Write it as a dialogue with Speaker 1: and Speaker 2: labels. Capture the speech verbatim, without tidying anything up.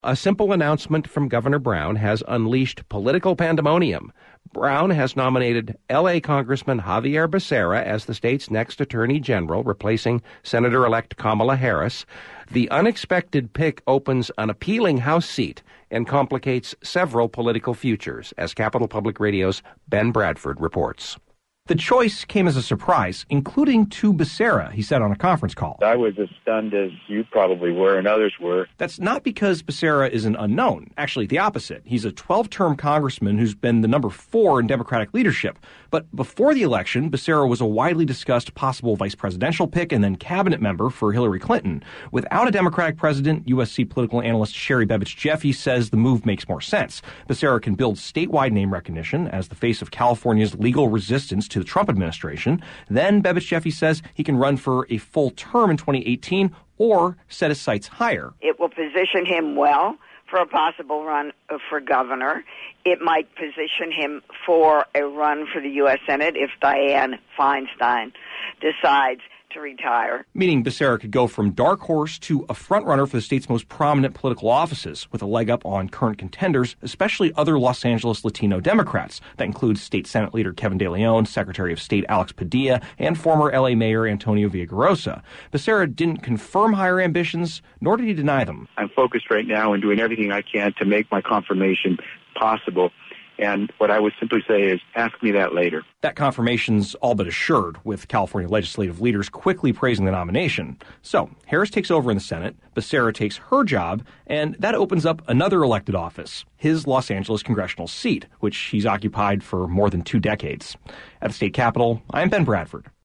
Speaker 1: A simple announcement from Governor Brown has unleashed political pandemonium. Brown has nominated L A Congressman Xavier Becerra as the state's next attorney general, replacing Senator-elect Kamala Harris. The unexpected pick opens an appealing House seat and complicates several political futures, as Capital Public Radio's Ben Bradford reports.
Speaker 2: The choice came as a surprise, including to Becerra, he said on a conference call.
Speaker 3: I was as stunned as you probably were and others were.
Speaker 2: That's not because Becerra is an unknown. Actually, the opposite. He's a twelve-term congressman who's been the number four in Democratic leadership. But before the election, Becerra was a widely discussed possible vice presidential pick and then cabinet member for Hillary Clinton. Without a Democratic president, U S C political analyst Sherry Bevich Jeffy says the move makes more sense. Becerra can build statewide name recognition as the face of California's legal resistance to the Trump administration. Then Bevich Jeffy says he can run for a full term in twenty eighteen or set his sights higher.
Speaker 4: It will position him well for a possible run for governor. It might position him for a run for the U S Senate if Dianne Feinstein decides to retire.
Speaker 2: Meaning Becerra could go from dark horse to a frontrunner for the state's most prominent political offices, with a leg up on current contenders, especially other Los Angeles Latino Democrats. That includes State Senate Leader Kevin De Leon, Secretary of State Alex Padilla, and former L A Mayor Antonio Villaraigosa. Becerra didn't confirm higher ambitions, nor did he deny them.
Speaker 3: I'm focused right now on doing everything I can to make my confirmation possible. And what I would simply say is, ask me that later.
Speaker 2: That confirmation's all but assured, with California legislative leaders quickly praising the nomination. So, Harris takes over in the Senate, Becerra takes her job, and that opens up another elected office, his Los Angeles congressional seat, which he's occupied for more than two decades. At the state capitol, I'm Ben Bradford.